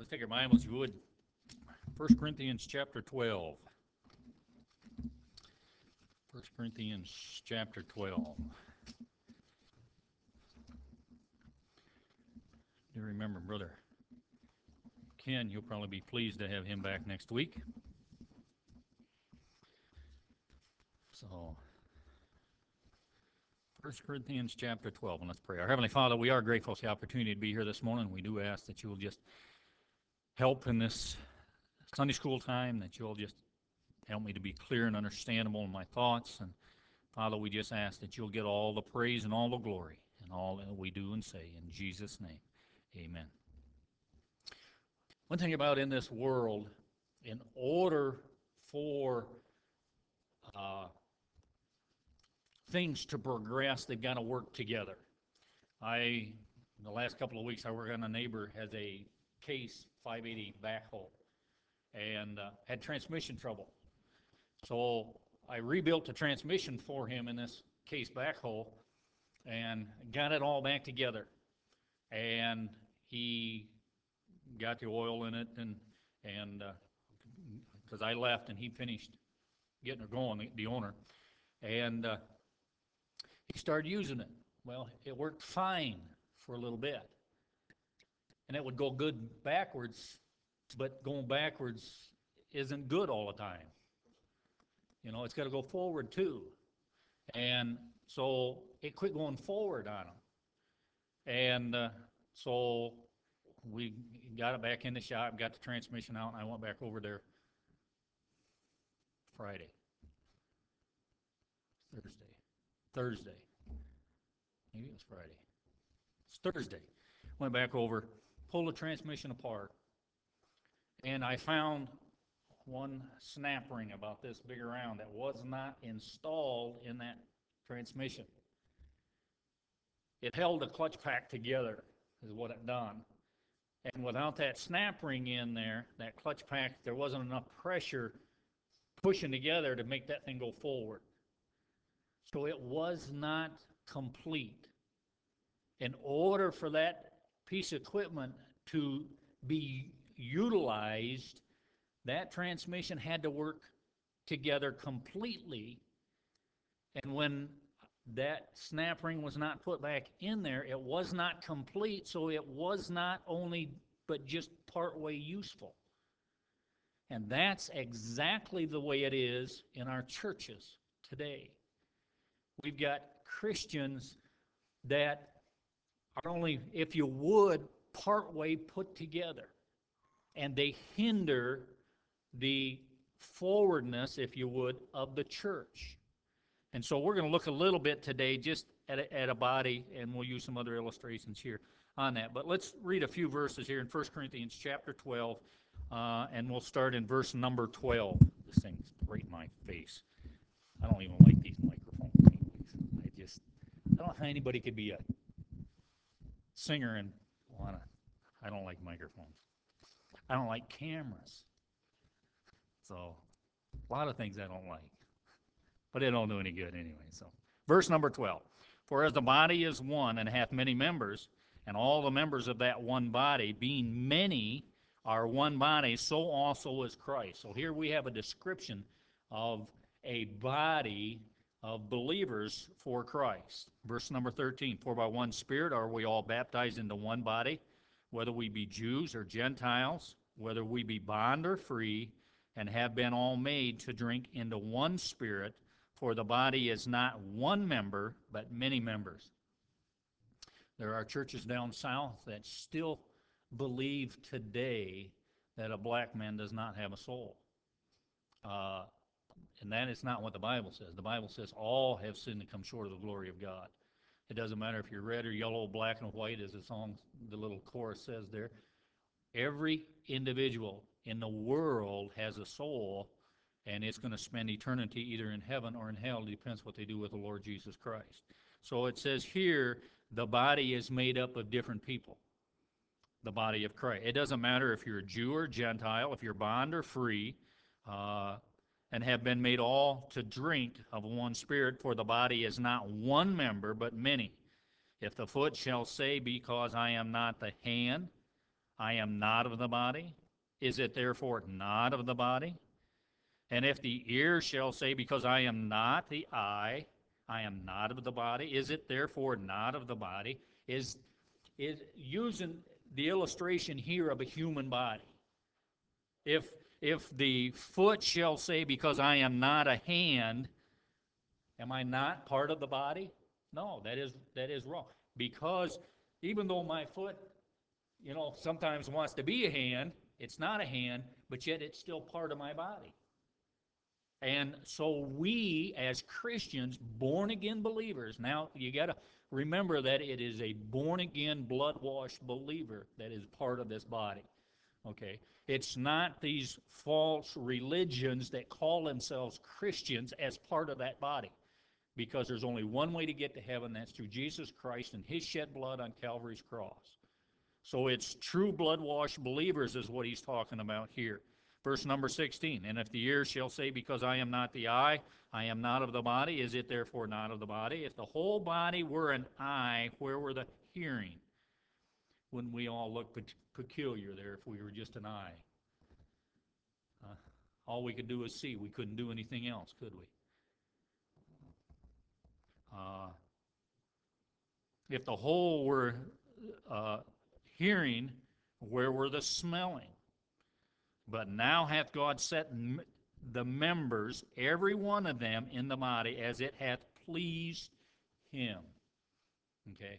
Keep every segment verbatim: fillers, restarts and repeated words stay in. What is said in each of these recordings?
Take your Bibles, if you would. First Corinthians chapter twelve. First Corinthians chapter twelve. Do remember, Brother Ken, you'll probably be pleased to have him back next week. So, First Corinthians chapter twelve, and let's pray. Our Heavenly Father, we are grateful for the opportunity to be here this morning. We do ask that you will just help in this Sunday school time, that you'll just help me to be clear and understandable in my thoughts. And Father, we just ask that you'll get all the praise and all the glory in all that we do and say. In Jesus' name, amen. One thing about in this world, in order for uh, things to progress, they've got to work together. I, in the last couple of weeks, I work on a neighbor has a Case five eighty backhoe and uh, had transmission trouble. So I rebuilt the transmission for him in this Case backhoe and got it all back together. And he got the oil in it, and and because uh, I left and he finished getting her going, the, the owner, and uh, he started using it. Well, it worked fine for a little bit, and it would go good backwards, but going backwards isn't good all the time. You know, it's got to go forward too. And so it quit going forward on him. And uh, so we got it back in the shop, got the transmission out, and I went back over there Friday, Thursday, Thursday. Maybe it was Friday. It's Thursday. Went back over, pulled the transmission apart, and I found one snap ring about this big around that was not installed in that transmission. It held the clutch pack together, is what it done. And without that snap ring in there, that clutch pack, there wasn't enough pressure pushing together to make that thing go forward. So it was not complete. In order for that piece of equipment to be utilized, that transmission had to work together completely. And when that snap ring was not put back in there, it was not complete, so it was not only but just partway useful. And that's exactly the way it is in our churches today. We've got Christians that are only, if you would, partway put together, and they hinder the forwardness, if you would, of the church. And so we're going to look a little bit today just at a, at a body, and we'll use some other illustrations here on that. But let's read a few verses here in First Corinthians chapter twelve, uh, and we'll start in verse number twelve. This thing's right in my face. I don't even like these microphones anyways. I just, I don't know how anybody could be a singer and want to, I don't like microphones. I don't like cameras. So, a lot of things I don't like. But it don't do any good anyway. So, verse number twelve. For as the body is one and hath many members, and all the members of that one body, being many, are one body, so also is Christ. So here we have a description of a body of believers for Christ. Verse number thirteen. For by one Spirit are we all baptized into one body, whether we be Jews or Gentiles, whether we be bond or free, and have been all made to drink into one Spirit. For the body is not one member, but many members. There are churches down south that still believe today that a black man does not have a soul. Uh, and that is not what the Bible says. The Bible says all have sinned and come short of the glory of God. It doesn't matter if you're red or yellow, black and white, as the song, the little chorus says there. Every individual in the world has a soul, and it's going to spend eternity either in heaven or in hell. It depends what they do with the Lord Jesus Christ. So it says here, the body is made up of different people, the body of Christ. It doesn't matter if you're a Jew or Gentile, if you're bond or free, uh, and have been made all to drink of one Spirit, for the body is not one member, but many. If the foot shall say, because I am not the hand, I am not of the body? Is it therefore not of the body? And if the ear shall say, because I am not the eye, I am not of the body, is it therefore not of the body? Is, is using the illustration here of a human body. If, if the foot shall say, because I am not a hand, am I not part of the body? No, that is, that is wrong. Because even though my foot, you know, sometimes wants to be a hand, it's not a hand, but yet it's still part of my body. And so we, as Christians, born-again believers, now you got to remember that it is a born-again, blood-washed believer that is part of this body. Okay? It's not these false religions that call themselves Christians as part of that body. Because there's only one way to get to heaven, that's through Jesus Christ and his shed blood on Calvary's cross. So it's true blood-washed believers is what he's talking about here. Verse number sixteen, and if the ear shall say, because I am not the eye, I am not of the body, is it therefore not of the body? If the whole body were an eye, where were the hearing? Wouldn't we all look pe- peculiar there if we were just an eye? Uh, all we could do is see. We couldn't do anything else, could we? Uh, if the whole were uh, hearing, where were the smelling? But now hath God set m- the members, every one of them, in the body as it hath pleased him. Okay?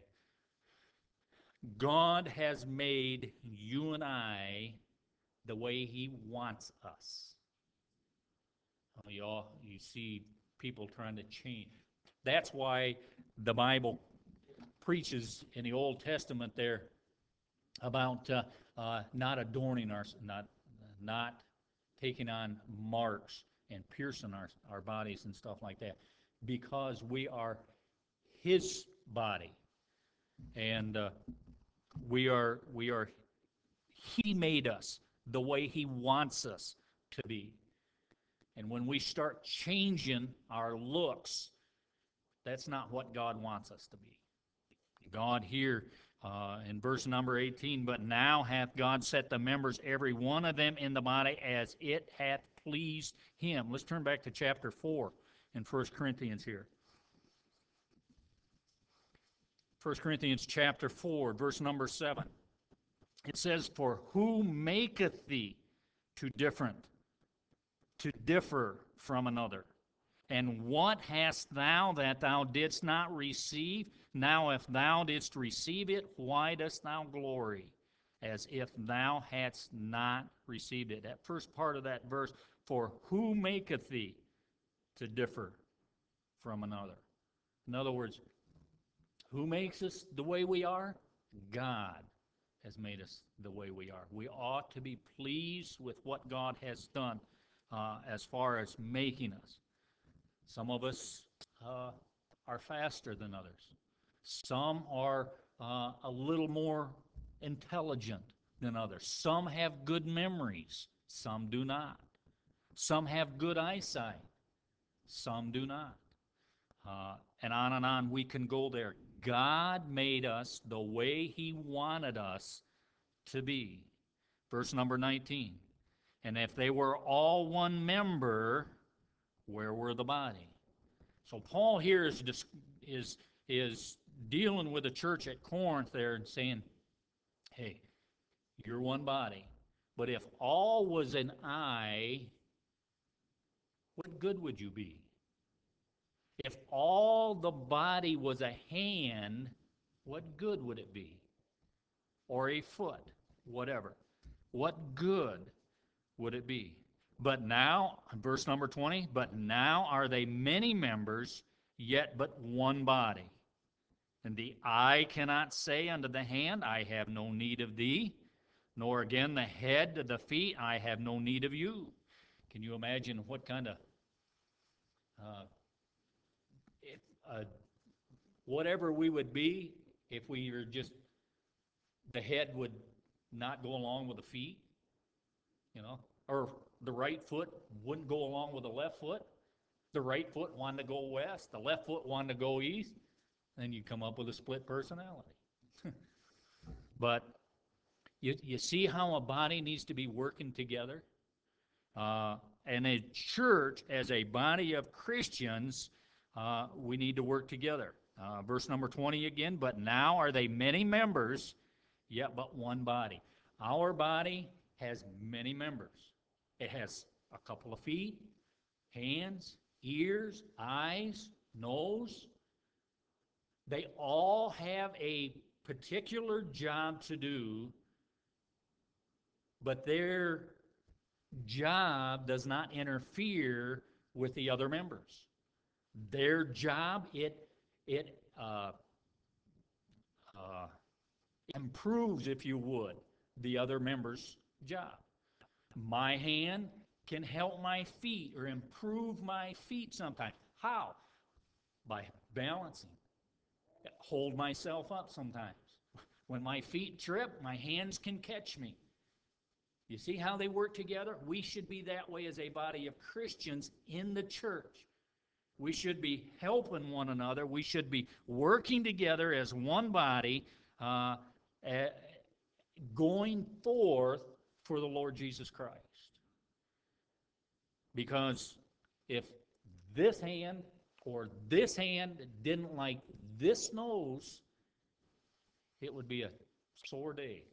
God has made you and I the way he wants us. Oh, you all, you see people trying to change. That's why the Bible preaches in the Old Testament there about uh, uh, not adorning our, not, not taking on marks and piercing our, our bodies and stuff like that, because we are his body, and uh, we are we are he made us the way he wants us to be. And when we start changing our looks, that's not what God wants us to be. God here uh, in verse number eighteen, but now hath God set the members, every one of them, in the body as it hath pleased him. Let's turn back to chapter four in First Corinthians here. First Corinthians chapter four, verse number seven. It says, for who maketh thee to different, to differ from another? And what hast thou that thou didst not receive? Now if thou didst receive it, why dost thou glory, as if thou hadst not received it? That first part of that verse, for who maketh thee to differ from another? In other words, who makes us the way we are? God has made us the way we are. We ought to be pleased with what God has done uh, as far as making us. Some of us uh, are faster than others. Some are uh, a little more intelligent than others. Some have good memories. Some do not. Some have good eyesight. Some do not. Uh, and on and on we can go there. God made us the way he wanted us to be. Verse number nineteen. And if they were all one member, where were the body? So Paul here is, is, is dealing with the church at Corinth there and saying, hey, you're one body. But if all was an eye, what good would you be? If all the body was a hand, what good would it be? Or a foot, whatever. What good would it be? But now, verse number twenty, but now are they many members, yet but one body. And the eye cannot say unto the hand, I have no need of thee, nor again the head to the feet, I have no need of you. Can you imagine what kind of, uh, if, uh, whatever we would be if we were just, the head would not go along with the feet, you know, or the right foot wouldn't go along with the left foot. The right foot wanted to go west, the left foot wanted to go east, then you come up with a split personality. But You, you see how a body needs to be working together? Uh, and a church, as a body of Christians, uh, we need to work together. Uh, verse number twenty again, but now are they many members, yet but one body. Our body has many members. It has a couple of feet, hands, ears, eyes, nose. They all have a particular job to do, but their job does not interfere with the other members. Their job, it, it uh, uh, improves, if you would, the other member's job. My hand can help my feet or improve my feet sometimes. How? By balancing. Hold myself up sometimes. When my feet trip, my hands can catch me. You see how they work together? We should be that way as a body of Christians in the church. We should be helping one another. We should be working together as one body, uh, uh, going forth for the Lord Jesus Christ. Because if this hand or this hand didn't like this nose, it would be a sore day.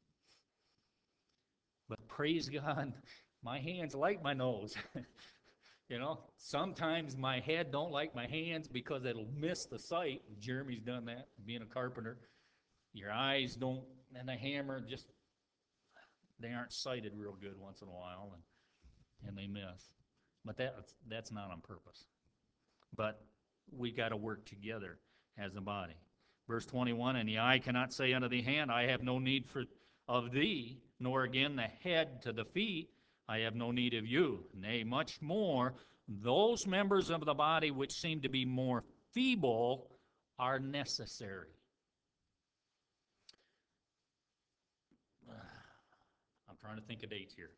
But praise God, my hands like my nose. You know, sometimes my head don't like my hands because it'll miss the sight. Jeremy's done that, being a carpenter. Your eyes don't, and the hammer just, they aren't sighted real good once in a while, and, and they miss. But that, that's not on purpose. But we got to work together as a body. Verse twenty-one, and the eye cannot say unto the hand, I have no need for of thee, nor again the head to the feet, I have no need of you. Nay, much more, those members of the body which seem to be more feeble are necessary. I'm trying to think of dates here.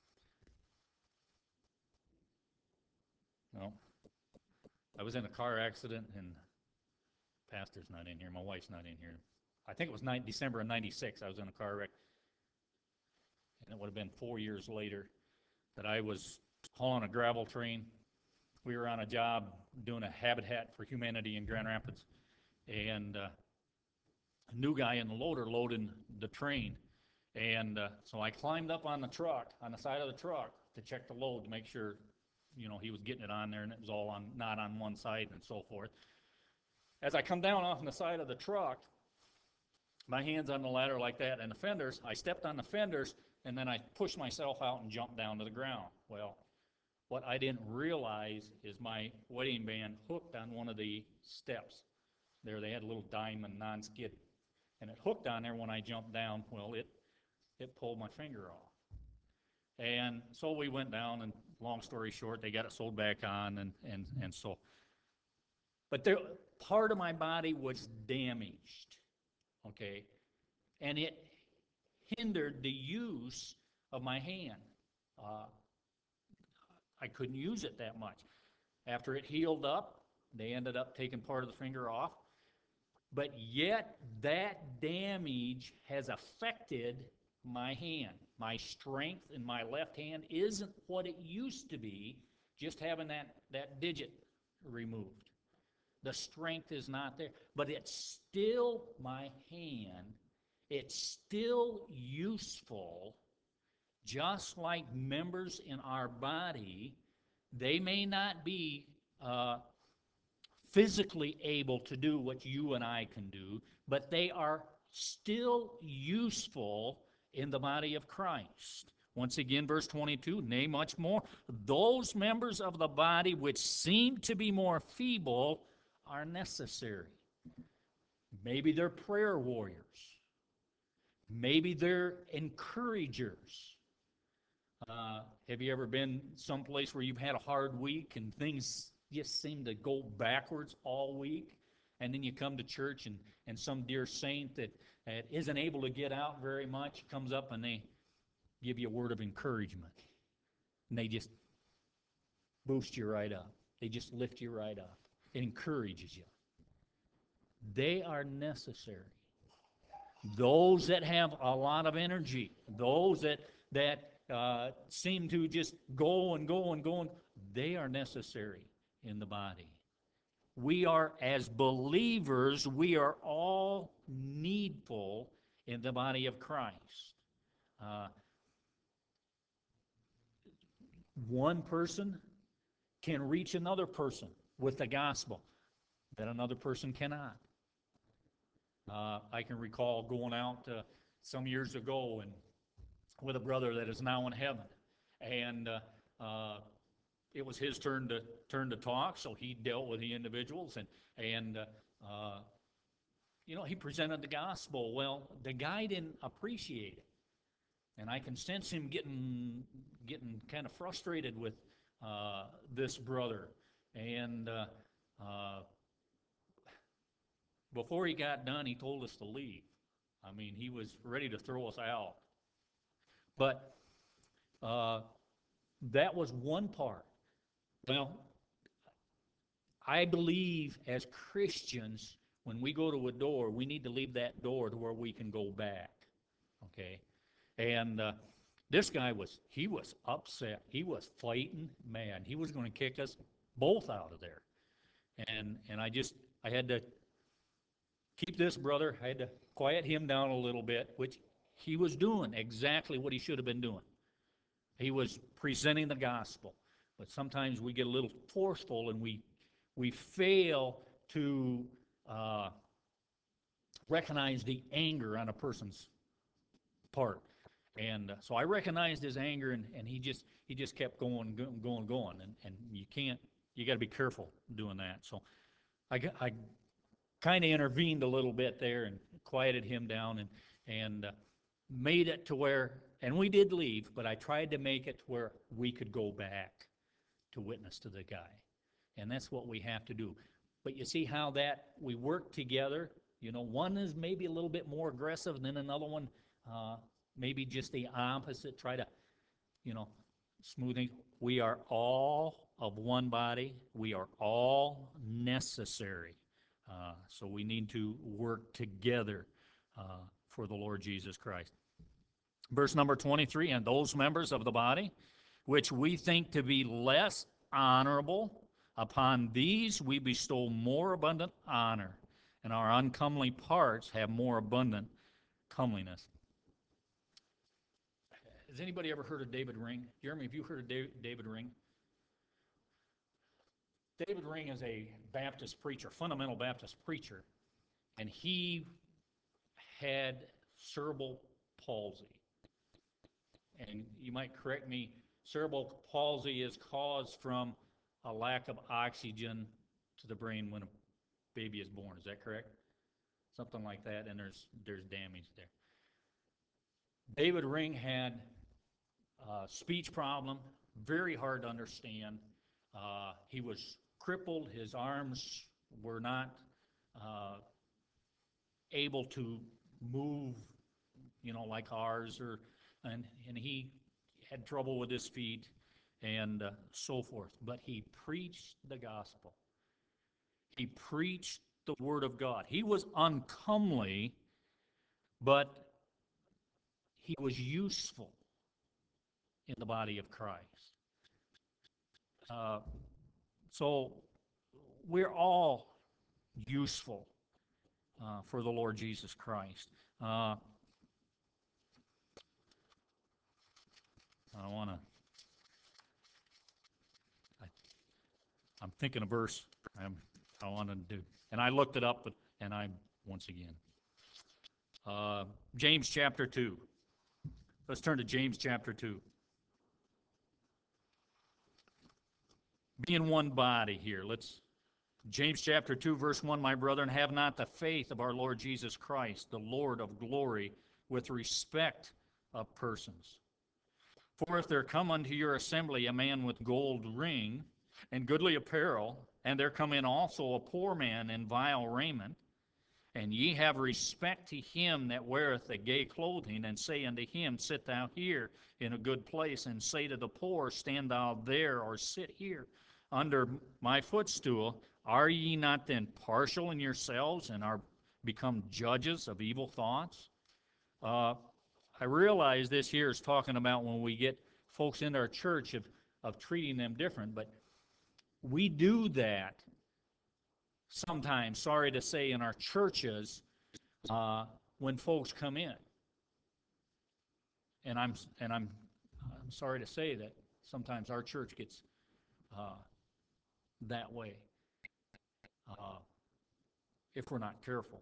No. I was in a car accident, and pastor's not in here. My wife's not in here. I think it was December of ninety-six. I was in a car wreck. And it would have been four years later that I was hauling a gravel train. We were on a job doing a Habitat for Humanity in Grand Rapids. And uh, a new guy in the loader loading the train. And uh, so I climbed up on the truck, on the side of the truck, to check the load to make sure, you know, he was getting it on there and it was all on, not on one side and so forth. As I come down off on the side of the truck, my hand's on the ladder like that, and the fenders, I stepped on the fenders, and then I pushed myself out and jumped down to the ground. Well, what I didn't realize is my wedding band hooked on one of the steps. There, they had a little diamond non-skid, and it hooked on there when I jumped down. Well, it, it pulled my finger off. And so we went down, and long story short, they got it sewed back on, and, and, and so. But there, part of my body was damaged, okay? And it hindered the use of my hand. Uh, I couldn't use it that much. After it healed up, they ended up taking part of the finger off. But yet, that damage has affected my hand. My strength in my left hand isn't what it used to be, just having that, that digit removed. The strength is not there. But it's still my hand. It's still useful, just like members in our body. They may not be uh, physically able to do what you and I can do, but they are still useful in the body of Christ. Once again, verse twenty-two, nay, much more, those members of the body which seem to be more feeble are necessary. Maybe they're prayer warriors. Maybe they're encouragers. Uh, have you ever been someplace where you've had a hard week and things just seem to go backwards all week? And then you come to church and, and some dear saint that, that isn't able to get out very much comes up and they give you a word of encouragement. And they just boost you right up. They just lift you right up. It encourages you. They are necessary. Those that have a lot of energy, those that that uh, seem to just go and go and go, and they are necessary in the body. We are, as believers, we are all needful in the body of Christ. Uh, one person can reach another person with the gospel that another person cannot. Uh, I can recall going out uh, some years ago and with a brother that is now in heaven, and uh, uh, it was his turn to turn to talk, so he dealt with the individuals, and and uh, uh, you know, he presented the gospel. Well, the guy didn't appreciate it, and I can sense him getting getting kind of frustrated with uh, this brother, and uh, uh, before he got done, he told us to leave. I mean, he was ready to throw us out. But uh, that was one part. Well, I believe as Christians, when we go to a door, we need to leave that door to where we can go back. Okay? And uh, this guy was, he was upset. He was fighting, man. He was going to kick us both out of there. And, and I just, I had to keep this brother, I had to quiet him down a little bit, which he was doing exactly what he should have been doing. He was presenting the gospel. But sometimes we get a little forceful and we we fail to uh, recognize the anger on a person's part. And uh, so I recognized his anger, and, and he just he just kept going, going, going, going. And, and you can't, you got to be careful doing that. So I, I kind of intervened a little bit there and quieted him down, and, and uh, made it to where, and we did leave, but I tried to make it to where we could go back to witness to the guy. And that's what we have to do. But you see how that we work together. You know, one is maybe a little bit more aggressive than another one, uh, maybe just the opposite. Try to, you know, smoothing. We are all of one body. We are all necessary. Uh, so we need to work together uh, for the Lord Jesus Christ. Verse number twenty-three, and those members of the body which we think to be less honorable, upon these we bestow more abundant honor, and our uncomely parts have more abundant comeliness. Has anybody ever heard of David Ring? Jeremy, have you heard of David Ring? David Ring is a Baptist preacher, fundamental Baptist preacher, and he had cerebral palsy. And you might correct me, cerebral palsy is caused from a lack of oxygen to the brain when a baby is born. Is that correct? Something like that, and there's there's damage there. David Ring had a speech problem, very hard to understand. Uh, he was crippled. His arms were not uh, able to move, you know, like ours, or and and he had trouble with his feet and uh, so forth. But he preached the gospel. He preached the word of God. He was uncomely, but he was useful in the body of Christ. Uh, so we're all useful uh, for the Lord Jesus Christ. Uh, I want to. I'm thinking a verse. I'm, I want to do, and I looked it up, but and I once again. Uh, James chapter two. Let's turn to James chapter two. Be in one body here. Let's James chapter two, verse one, my brethren, have not the faith of our Lord Jesus Christ, the Lord of glory, with respect of persons. For if there come unto your assembly a man with gold ring and goodly apparel, and there come in also a poor man in vile raiment, and ye have respect to him that weareth the gay clothing, and say unto him, sit thou here in a good place, and say to the poor, stand thou there, or sit here under my footstool, are ye not then partial in yourselves, and are become judges of evil thoughts? Uh, I realize this here is talking about when we get folks into our church of, of treating them different, but we do that sometimes, sorry to say, in our churches uh, when folks come in. And I'm and I'm I'm sorry to say that sometimes our church gets uh, that way uh, if we're not careful.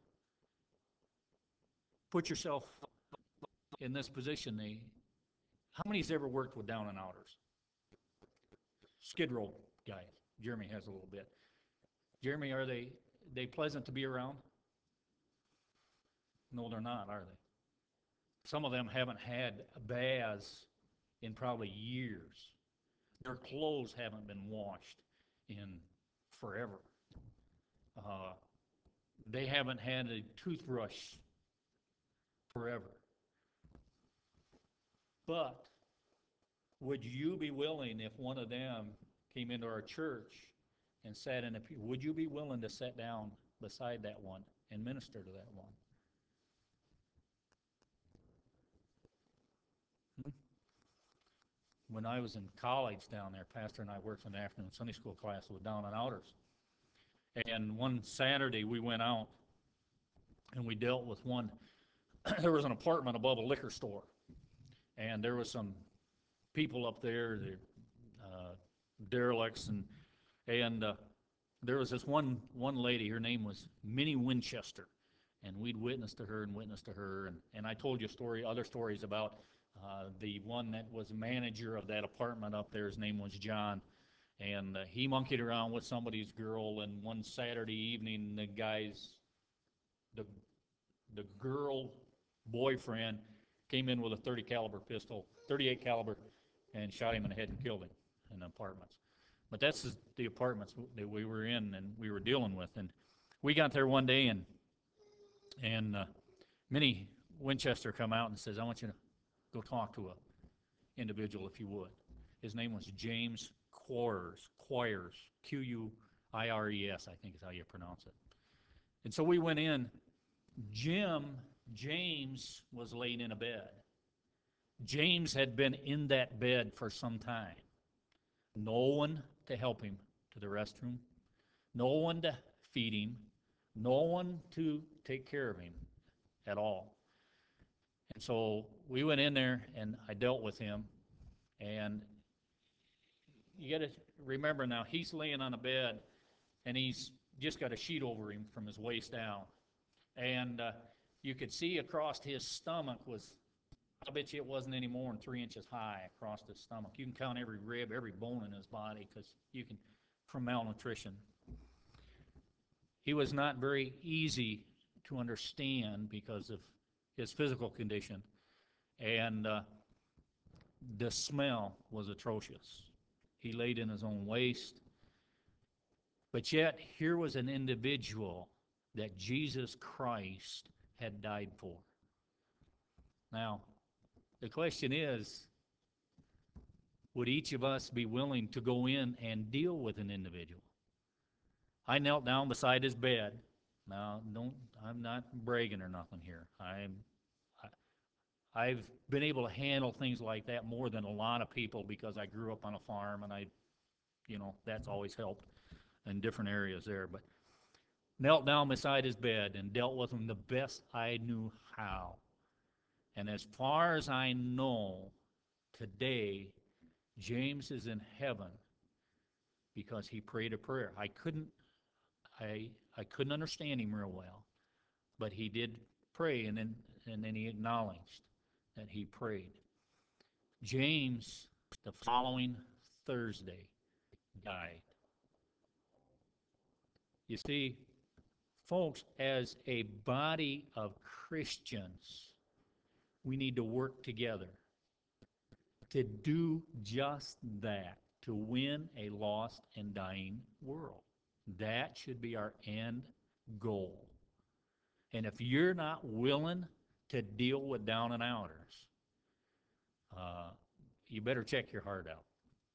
Put yourself in this position. They, how many's ever worked with down and outers? Skid Row guys. Jeremy has a little bit. Jeremy, are they they pleasant to be around? No, they're not, are they? Some of them haven't had baths in probably years. Their clothes haven't been washed in forever. Uh, they haven't had a toothbrush forever. But would you be willing, if one of them came into our church and sat in a pew, would you be willing to sit down beside that one and minister to that one? Hmm? When I was in college down there, Pastor and I worked in the afternoon Sunday school class with down and outers. And one Saturday we went out and we dealt with one. There was an apartment above a liquor store, and there was some people up there, the uh, derelicts, and and uh, there was this one one lady. Her name was Minnie Winchester, and we'd witnessed to her and witnessed to her, and and I told you story, other stories about uh, the one that was manager of that apartment up there. His name was John, and uh, he monkeyed around with somebody's girl. And one Saturday evening, the guys, the the girl boyfriend came in with a thirty caliber pistol, thirty-eight caliber, and shot him in the head and killed him in the apartments. But that's the apartments that we were in and we were dealing with. And we got there one day, and and uh, Minnie Winchester come out and says, "I want you to go talk to a individual if you would." His name was James Quires, Quires, Q U I R E S, I think is how you pronounce it. And so we went in. Jim, James was laying in a bed. James had been in that bed for some time. No one to help him to the restroom, no one to feed him, no one to take care of him at all. And so we went in there and I dealt with him. And you got to remember now, he's laying on a bed and he's just got a sheet over him from his waist down. And uh, you could see across his stomach was, I bet you it wasn't any more than three inches high across his stomach. You can count every rib, every bone in his body, because you can, from malnutrition. He was not very easy to understand because of his physical condition, and uh, the smell was atrocious. He laid in his own waste, but yet here was an individual that Jesus Christ had died for. Now, the question is, would each of us be willing to go in and deal with an individual? I knelt down beside his bed. Now, don't, I'm not bragging or nothing here. I'm, I, I've been able to handle things like that more than a lot of people because I grew up on a farm and I, you know, that's always helped in different areas there. But knelt down beside his bed and dealt with him the best I knew how. And as far as I know, today, James is in heaven because he prayed a prayer. I couldn't, I, I couldn't understand him real well, but he did pray, and then, and then he acknowledged that he prayed. James, the following Thursday, died. You see, folks, as a body of Christians, we need to work together to do just that, to win a lost and dying world. That should be our end goal. And if you're not willing to deal with down and outers, uh, you better check your heart out.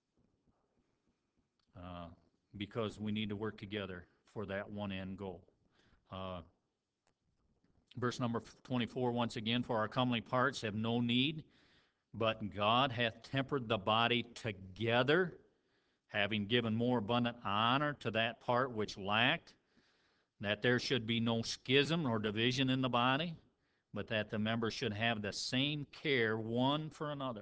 Uh, because we need to work together for that one end goal. Uh, Verse number twenty-four, once again, for our comely parts have no need, but God hath tempered the body together, having given more abundant honor to that part which lacked, that there should be no schism or division in the body, but that the members should have the same care one for another.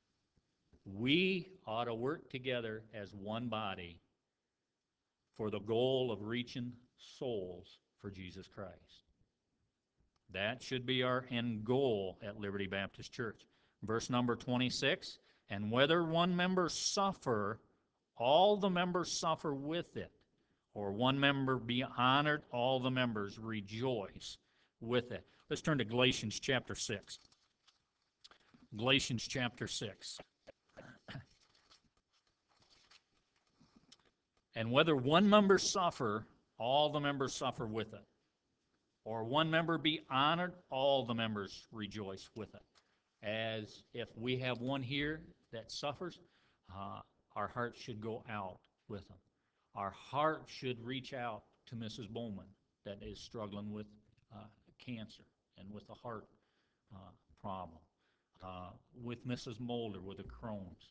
We ought to work together as one body for the goal of reaching souls for Jesus Christ. That should be our end goal at Liberty Baptist Church. Verse number twenty-six, and whether one member suffer, all the members suffer with it, or one member be honored, all the members rejoice with it. Let's turn to Galatians chapter six. Galatians chapter six. And whether one member suffer, all the members suffer with it, or one member be honored, all the members rejoice with it. As if we have one here that suffers, uh, our heart should go out with them. Our heart should reach out to Missus Bowman that is struggling with uh, cancer and with a heart uh, problem, uh, with Missus Mulder with a Crohn's.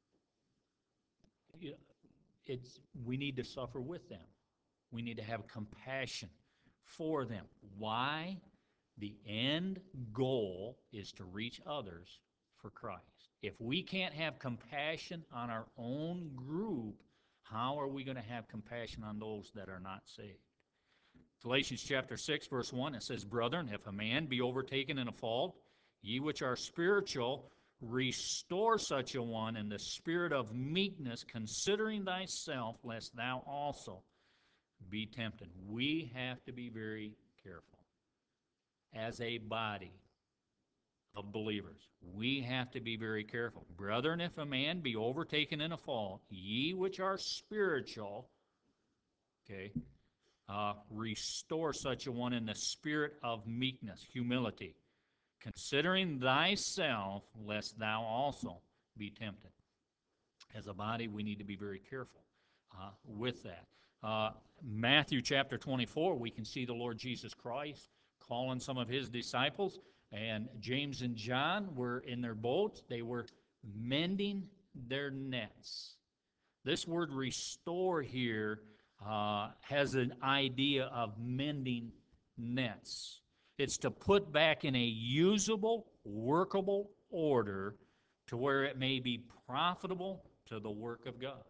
It's, we need to suffer with them. We need to have compassion for them. Why? The end goal is to reach others for Christ. If we can't have compassion on our own group, how are we going to have compassion on those that are not saved? Galatians chapter six, verse one, it says, Brethren, if a man be overtaken in a fault, ye which are spiritual, restore such a one in the spirit of meekness, considering thyself, lest thou also be tempted. We have to be very careful. As a body of believers, we have to be very careful. Brethren, if a man be overtaken in a fault, ye which are spiritual, okay, uh, restore such a one in the spirit of meekness, humility, considering thyself, lest thou also be tempted. As a body, we need to be very careful uh, with that. Uh, Matthew chapter twenty-four, we can see the Lord Jesus Christ calling some of his disciples, and James and John were in their boats. They were mending their nets. This word restore here uh, has an idea of mending nets. It's to put back in a usable, workable order to where it may be profitable to the work of God.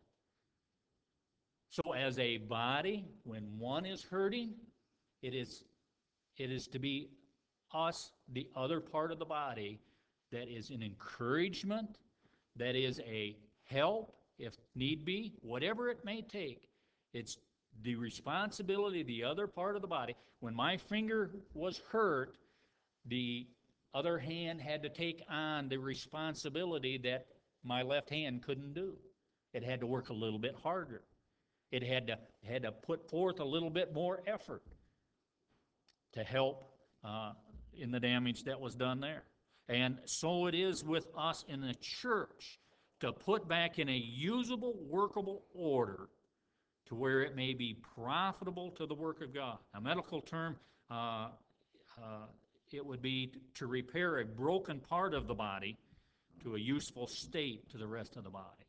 So as a body, when one is hurting, it is, it is to be us, the other part of the body, that is an encouragement, that is a help, if need be, whatever it may take. It's the responsibility of the other part of the body. When my finger was hurt, the other hand had to take on the responsibility that my left hand couldn't do. It had to work a little bit harder. It had to, had to put forth a little bit more effort to help uh, in the damage that was done there. And so it is with us in the church, to put back in a usable, workable order to where it may be profitable to the work of God. A medical term, uh, uh, it would be to repair a broken part of the body to a useful state to the rest of the body.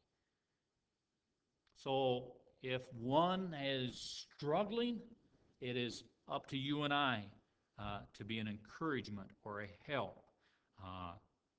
So if one is struggling, it is up to you and I uh, to be an encouragement or a help uh,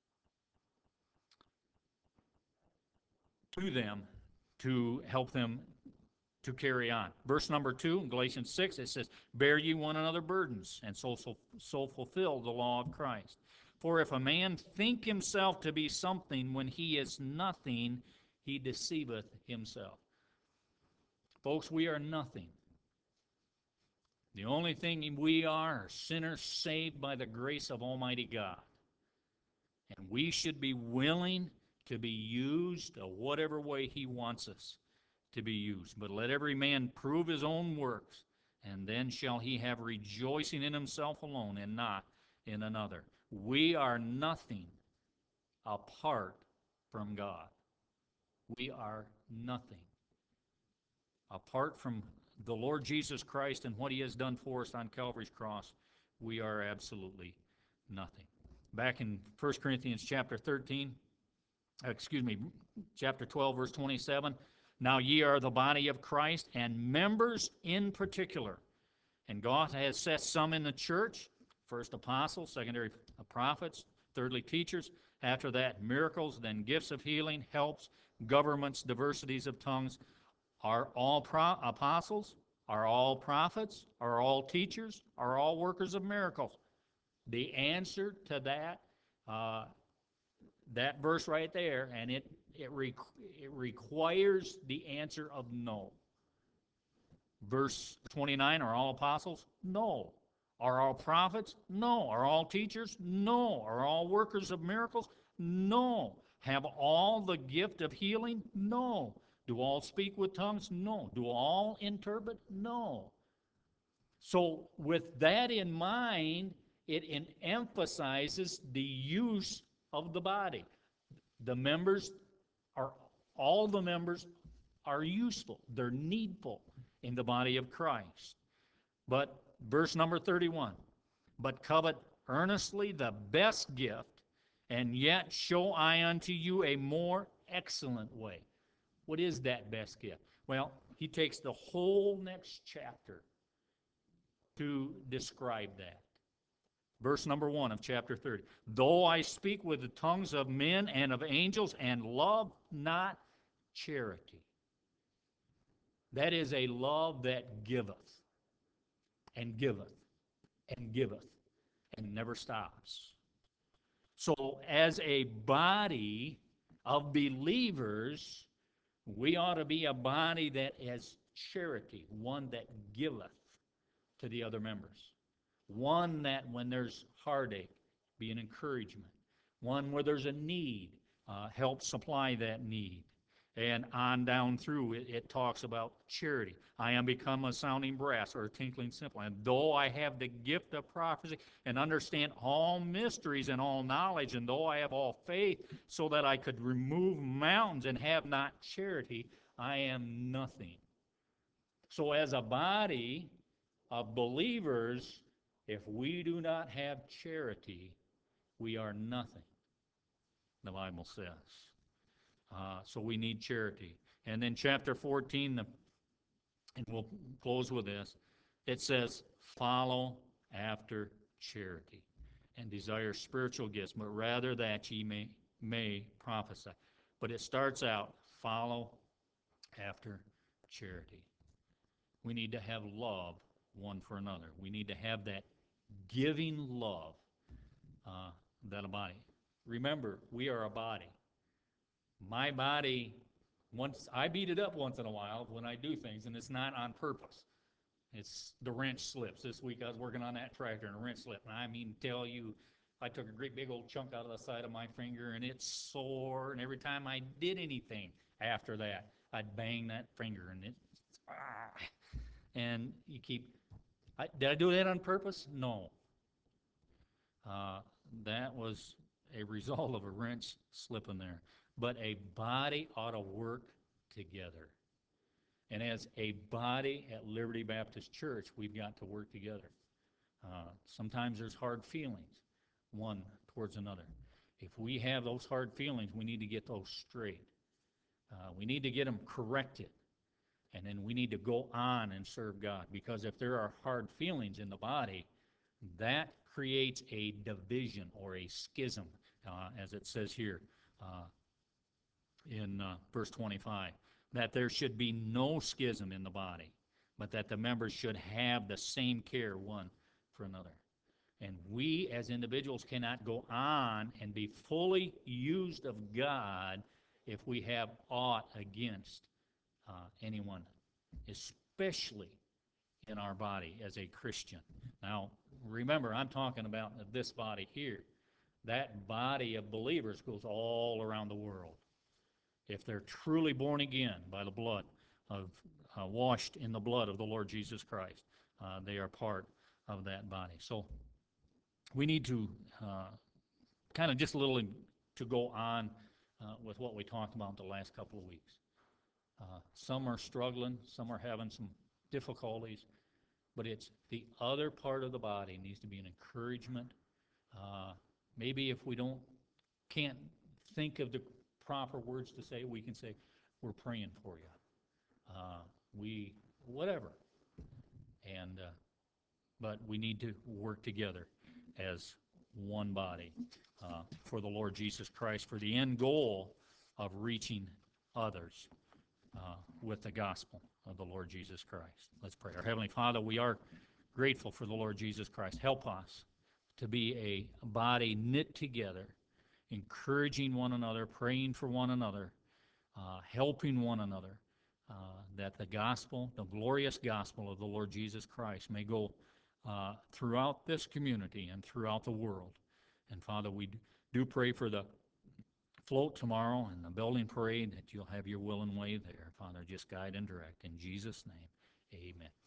to them, to help them to carry on. Verse number two in Galatians six, it says, bear ye one another burdens, and so, so, so fulfill the law of Christ. For if a man think himself to be something when he is nothing, he deceiveth himself. Folks, we are nothing. The only thing we are are sinners saved by the grace of Almighty God. And we should be willing to be used in whatever way he wants us to be used. But let every man prove his own works, and then shall he have rejoicing in himself alone and not in another. We are nothing apart from God. We are nothing. Apart from the Lord Jesus Christ and what he has done for us on Calvary's cross, we are absolutely nothing. Back in First Corinthians chapter thirteen, excuse me, chapter twelve, verse twenty-seven, now ye are the body of Christ, and members in particular. And God has set some in the church, first apostles, secondary prophets, thirdly teachers, after that miracles, then gifts of healing, helps, governments, diversities of tongues. Are all pro- apostles? Are all prophets? Are all teachers? Are all workers of miracles? The answer to that, uh, that verse right there, and it, it, re- it requires the answer of no. Verse twenty-nine, are all apostles? No. Are all prophets? No. Are all teachers? No. Are all workers of miracles? No. Have all the gift of healing? No. Do all speak with tongues? No. Do all interpret? No. So with that in mind, it in emphasizes the use of the body. The members are, all the members are useful. They're needful in the body of Christ. But verse number thirty-one, but covet earnestly the best gift, and yet show I unto you a more excellent way. What is that best gift? Well, he takes the whole next chapter to describe that. Verse number one of chapter thirty. Though I speak with the tongues of men and of angels and love not charity. That is a love that giveth and giveth and giveth and never stops. So as a body of believers, we ought to be a body that has charity, one that giveth to the other members. One that when there's heartache, be an encouragement. One where there's a need, uh, help supply that need. And on down through, it, it talks about charity. I am become a sounding brass or a tinkling cymbal. And though I have the gift of prophecy and understand all mysteries and all knowledge, and though I have all faith so that I could remove mountains and have not charity, I am nothing. So as a body of believers, if we do not have charity, we are nothing, the Bible says. Uh, so we need charity. And then chapter fourteen, the, and we'll close with this, it says, follow after charity and desire spiritual gifts, but rather that ye may, may prophesy. But it starts out, follow after charity. We need to have love one for another. We need to have that giving love uh, that a body. Remember, we are a body. My body, once I beat it up once in a while when I do things, and it's not on purpose. It's the wrench slips. This week I was working on that tractor and a wrench slipped. And I mean, tell you, I took a great big old chunk out of the side of my finger and it's sore. And every time I did anything after that, I'd bang that finger and it, ah. And you keep, I, did I do that on purpose? No. Uh, that was a result of a wrench slipping there. But a body ought to work together. And as a body at Liberty Baptist Church, we've got to work together. Uh, sometimes there's hard feelings, one towards another. If we have those hard feelings, we need to get those straight. Uh, we need to get them corrected. And then we need to go on and serve God. Because if there are hard feelings in the body, that creates a division or a schism, uh, as it says here uh, in uh, verse twenty-five, that there should be no schism in the body, but that the members should have the same care one for another. And we as individuals cannot go on and be fully used of God if we have aught against uh, anyone, especially in our body as a Christian. Now, remember, I'm talking about this body here. That body of believers goes all around the world. If they're truly born again by the blood of, uh, washed in the blood of the Lord Jesus Christ, uh, they are part of that body. So we need to uh, kind of just a little to go on uh, with what we talked about the last couple of weeks. Uh, some are struggling, some are having some difficulties. but it's the other part of the body needs to be an encouragement. Uh, maybe if we don't can't think of the proper words to say, we can say, "We're praying for you." Uh, we whatever, and uh, but we need to work together as one body uh, for the Lord Jesus Christ, for the end goal of reaching others uh, with the gospel of the Lord Jesus Christ. Let's pray. Our Heavenly Father, we are grateful for the Lord Jesus Christ. Help us to be a body knit together, encouraging one another, praying for one another, uh, helping one another, uh, that the gospel, the glorious gospel of the Lord Jesus Christ may go uh, throughout this community and throughout the world. And Father, we do pray for the float tomorrow and the building parade, that you'll have your will and way there. Father, just guide and direct. In Jesus' name, amen.